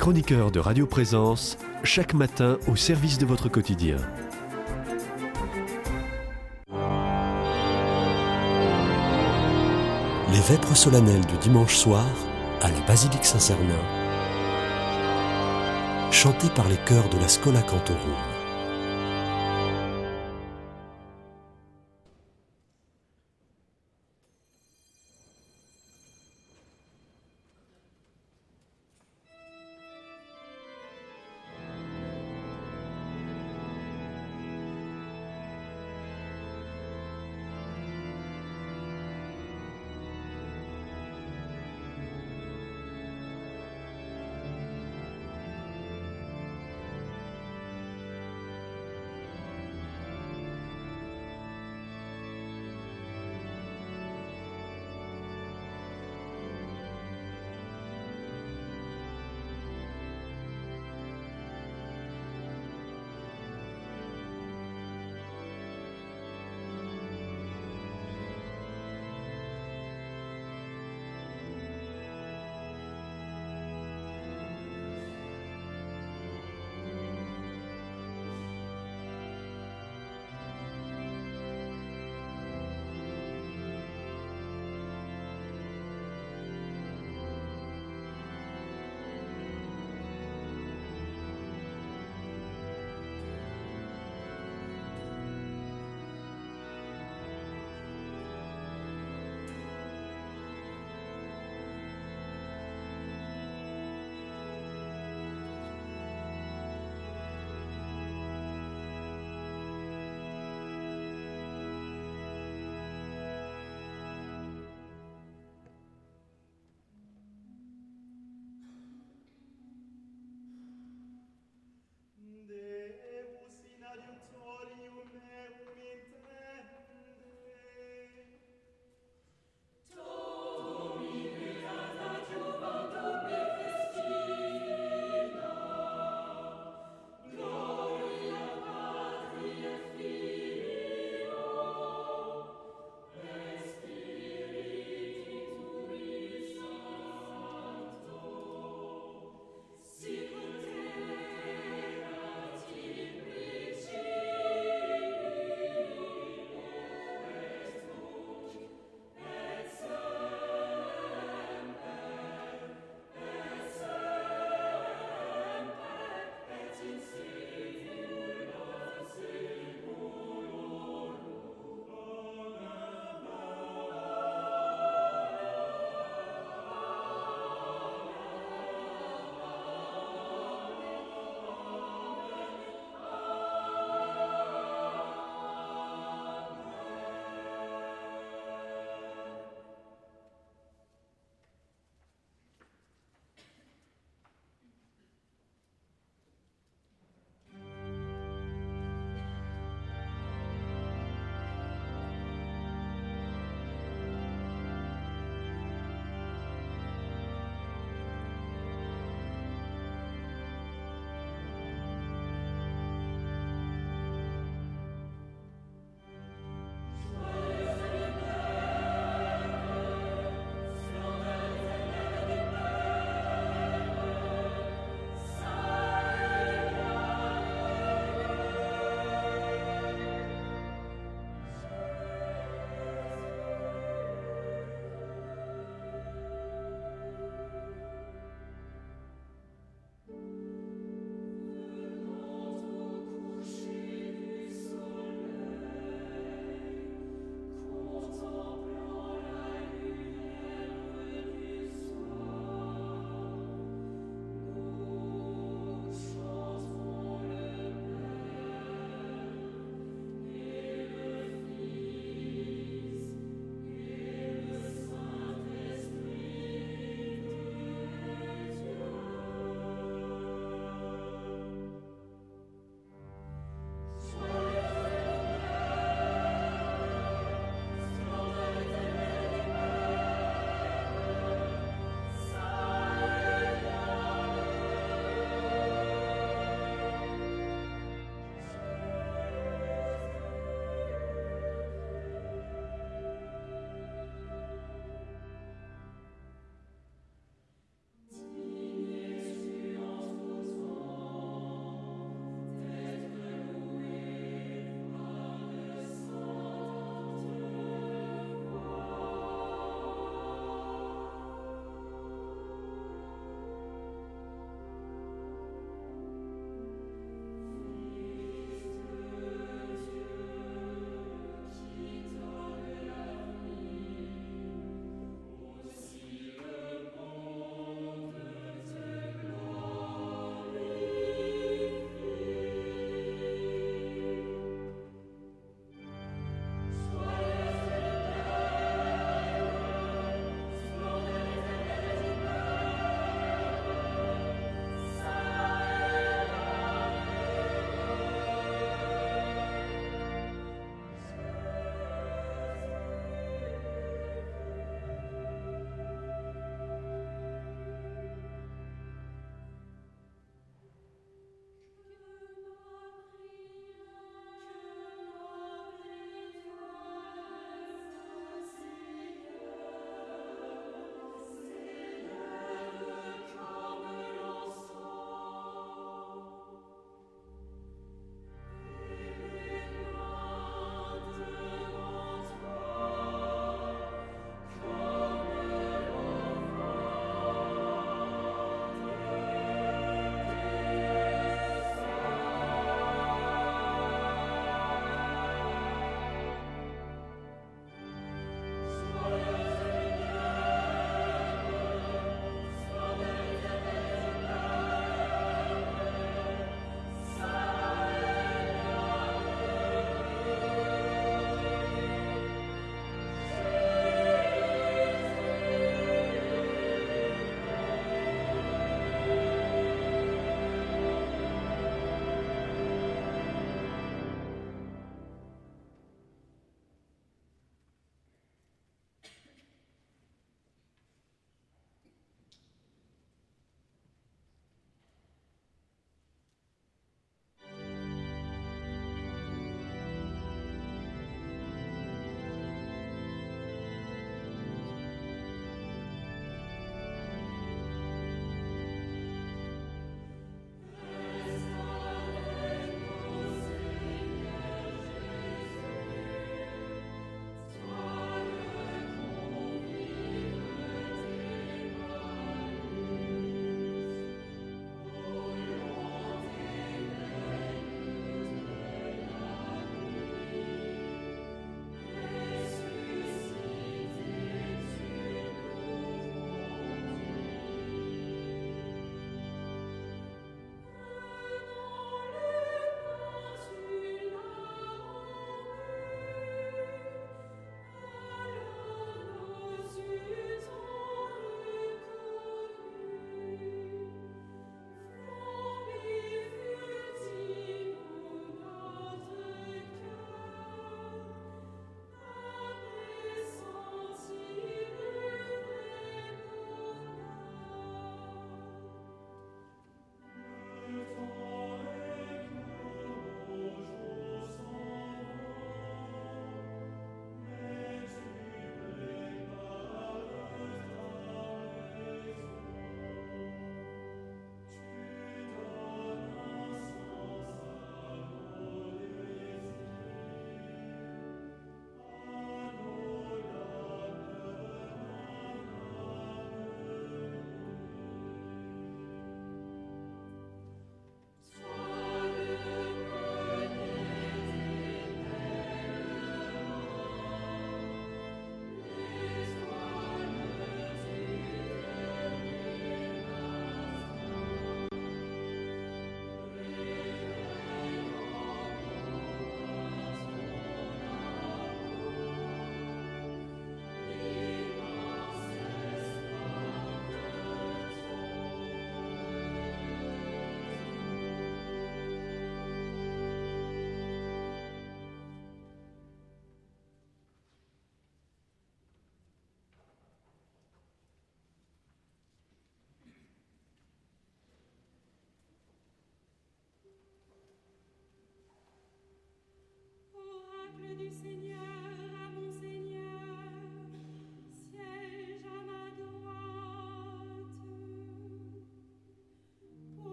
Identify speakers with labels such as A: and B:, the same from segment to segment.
A: chroniqueurs de Radio Présence, chaque matin au service de votre quotidien.
B: Les vêpres solennelles du dimanche soir à la basilique Saint-Cernin, chantées par les chœurs de la Schola Cantorum.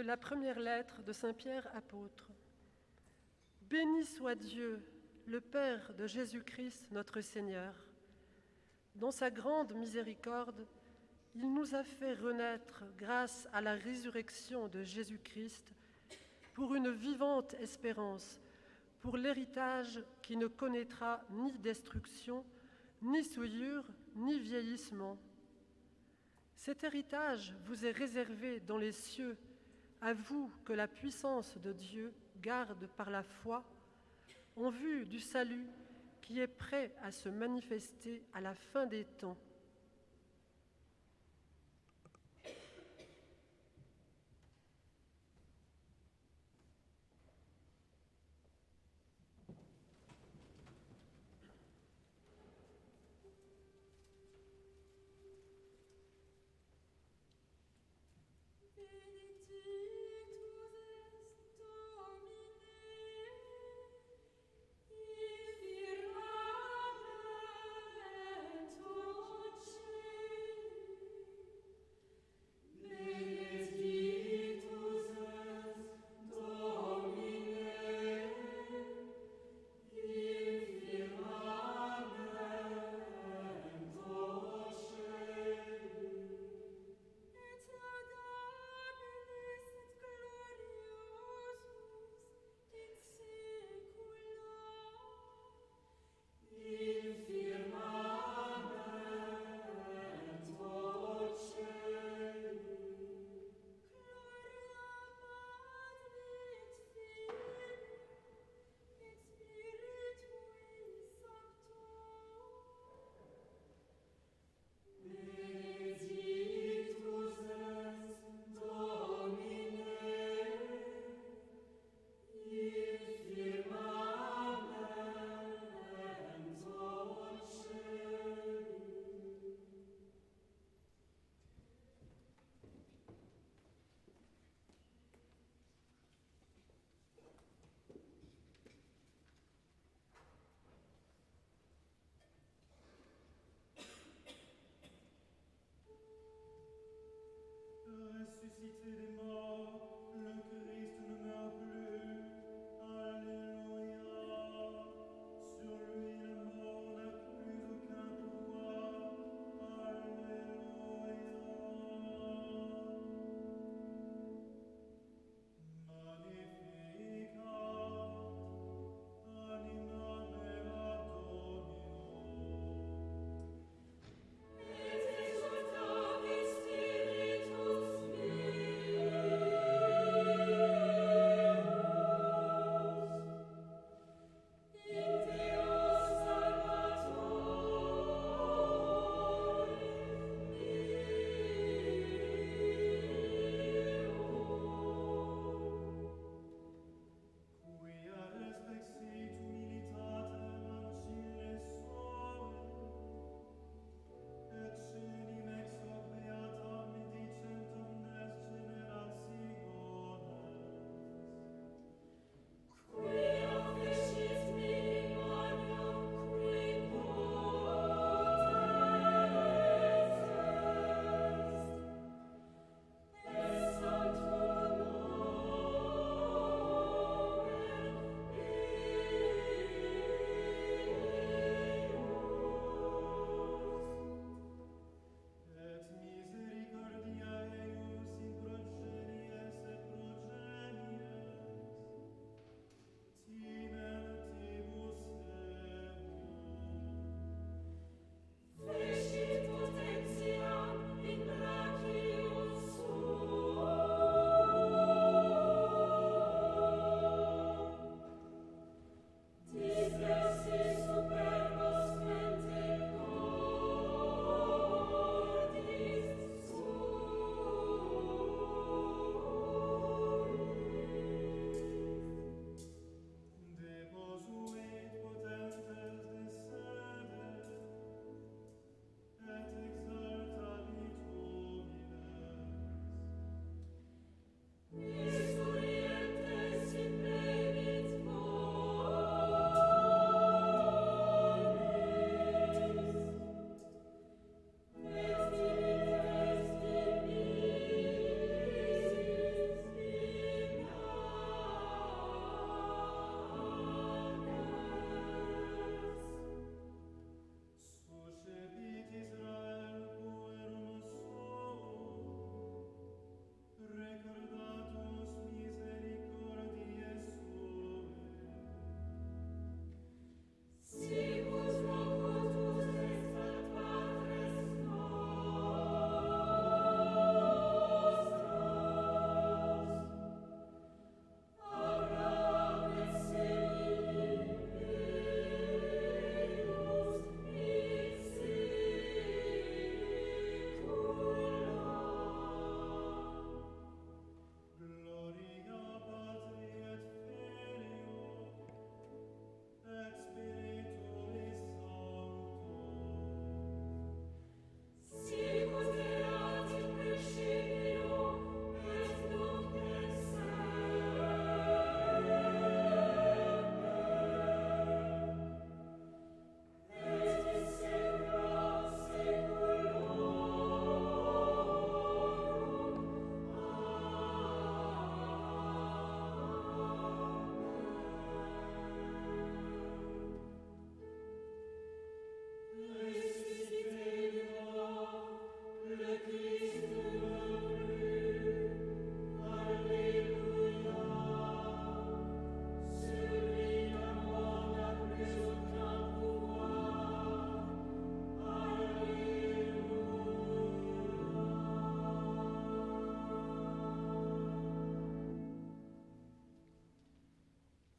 C: de la première lettre de Saint Pierre apôtre. Béni soit Dieu, le Père de Jésus-Christ notre Seigneur. Dans sa grande miséricorde, il nous a fait renaître grâce à la résurrection de Jésus-Christ pour une vivante espérance, pour l'héritage qui ne connaîtra ni destruction, ni souillure, ni vieillissement. Cet héritage vous est réservé dans les cieux, à vous que la puissance de Dieu garde par la foi, en vue du salut qui est prêt à se manifester à la fin des temps.
D: Benedictus est Domine,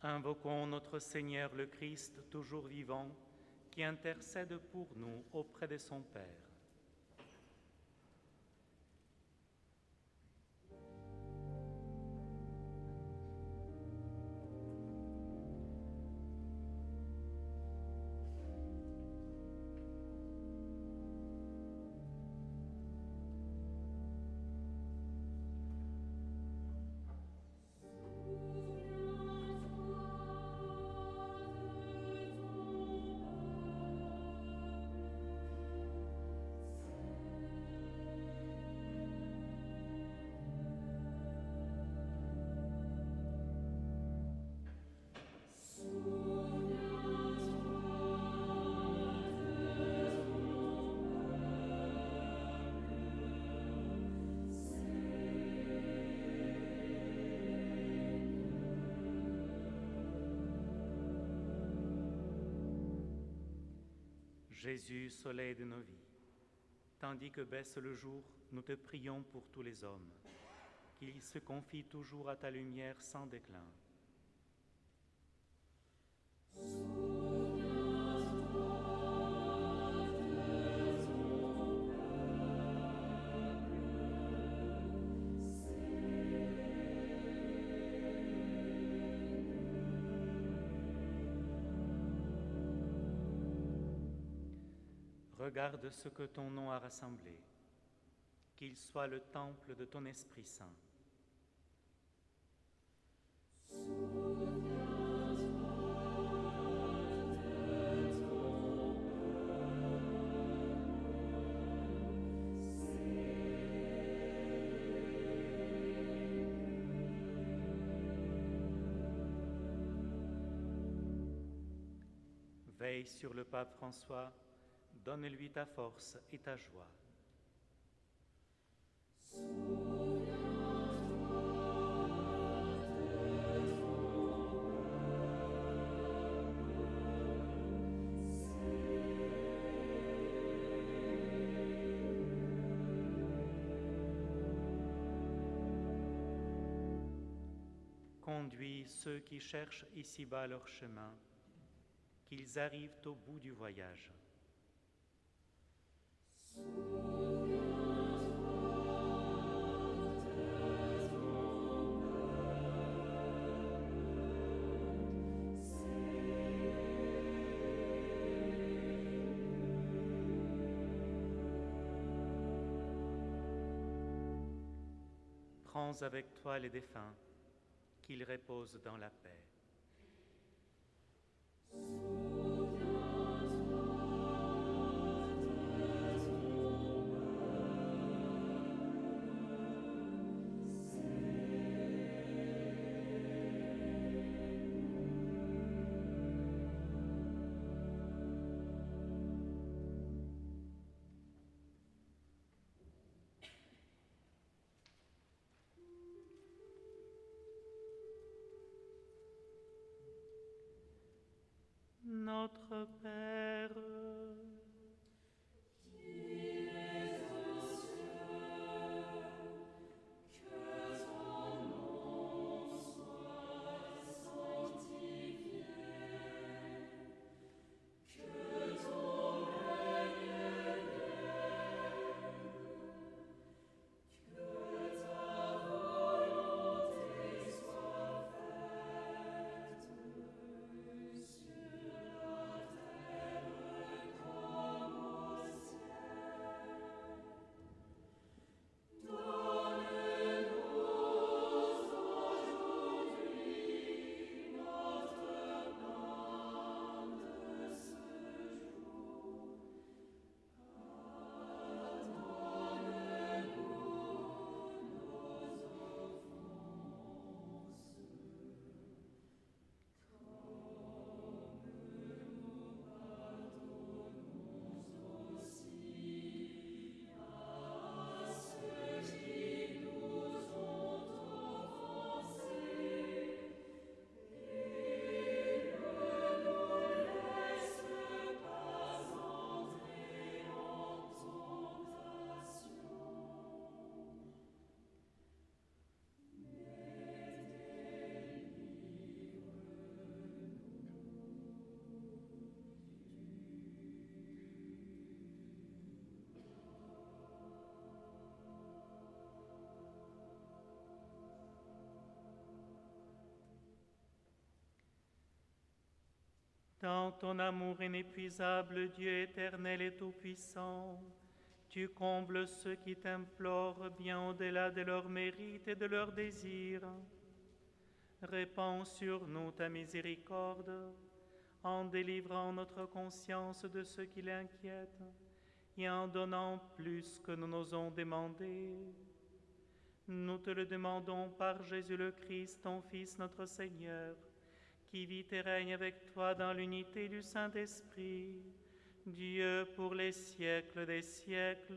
D: Invoquons notre Seigneur le Christ, toujours vivant, qui intercède pour nous auprès de son Père. Jésus, soleil de nos vies, tandis que baisse le jour, nous te prions pour tous les hommes, qu'ils se confient toujours à ta lumière sans déclin. Regarde ce que ton nom a rassemblé, qu'il soit le temple de ton Esprit Saint. Veille sur le pape François, donne-lui ta force et ta joie. Conduis ceux qui cherchent ici-bas leur chemin, qu'ils arrivent au bout du voyage. Prends avec toi les défunts, qu'ils reposent dans la paix. Notre Père, qui es aux cieux, que ton nom soit sanctifié, que ton règne vienne, que ta volonté soit faite sur la terre Dans ton amour inépuisable, Dieu éternel et tout-puissant, tu combles ceux qui t'implorent bien au-delà de leurs mérites et de leurs désirs. Répands sur nous ta miséricorde, en délivrant notre conscience de ce qui l'inquiète et en donnant plus que nous n'osons demander. Nous te le demandons par Jésus le Christ, ton Fils, notre Seigneur, qui vit et règne avec toi dans l'unité du Saint-Esprit, Dieu pour les siècles des siècles.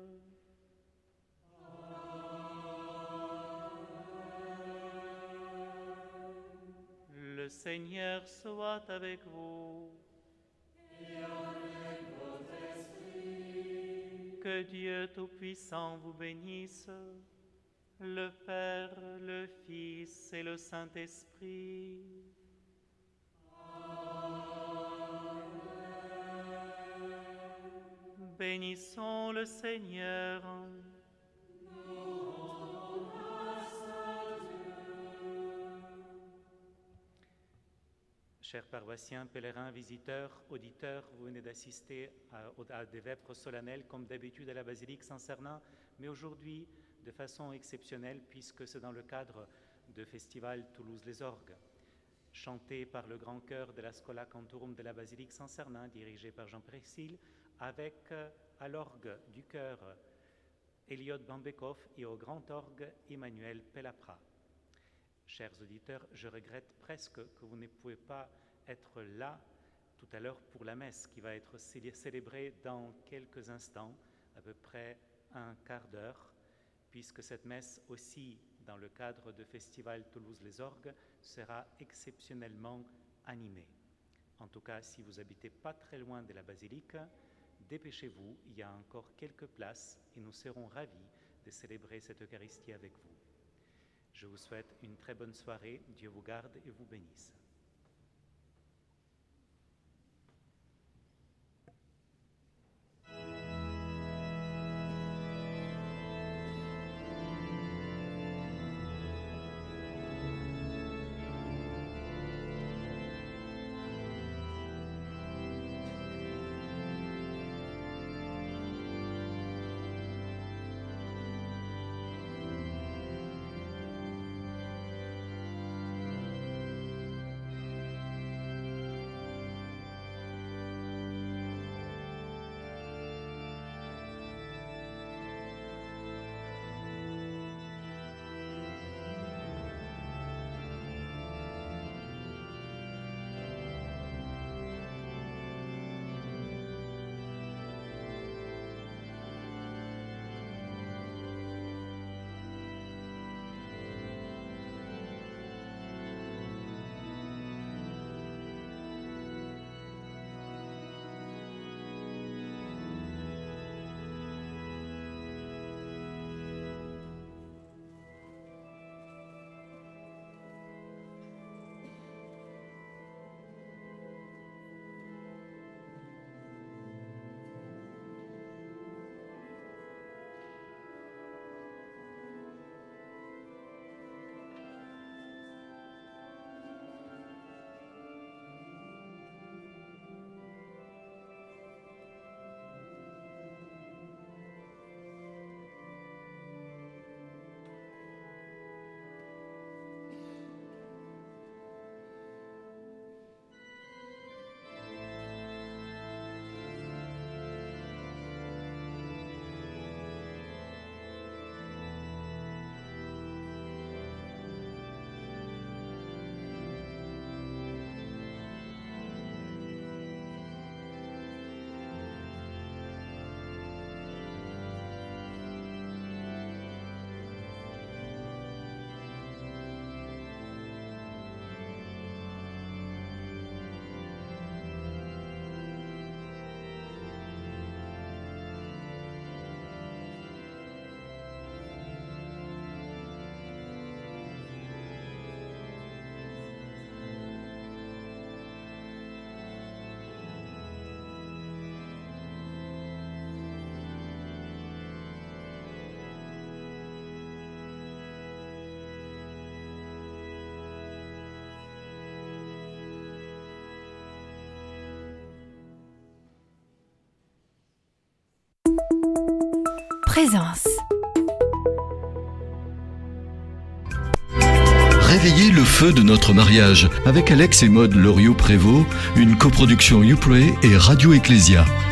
D: Le Seigneur soit avec vous.
E: Et avec votre esprit.
D: Que Dieu Tout-Puissant vous bénisse, le Père, le Fils et le Saint-Esprit. Bénissons le Seigneur. Chers paroissiens, pèlerins, visiteurs, auditeurs, vous venez d'assister à des vêpres solennelles comme d'habitude à la basilique Saint-Sernin, mais aujourd'hui de façon exceptionnelle puisque c'est dans le cadre de festival Toulouse-les-Orgues, chanté par le grand chœur de la Schola Cantorum de la basilique Saint-Sernin, dirigé par Jean Précile, avec à l'orgue du chœur Eliot Bambekov et au grand orgue Emmanuel Pellapra. Chers auditeurs, je regrette presque que vous ne pouvez pas être là tout à l'heure pour la messe qui va être célébrée dans quelques instants, à peu près un quart d'heure, puisque cette messe aussi, dans le cadre du festival Toulouse-les-Orgues, sera exceptionnellement animée. En tout cas, si vous habitez pas très loin de la basilique, dépêchez-vous, il y a encore quelques places et nous serons ravis de célébrer cette Eucharistie avec vous. Je vous souhaite une très bonne soirée, Dieu vous garde et vous bénisse.
F: présence.
G: Réveillez le feu de notre mariage avec Alex et Maude Loriot-Prévost, une coproduction YouPray et Radio Ecclésia.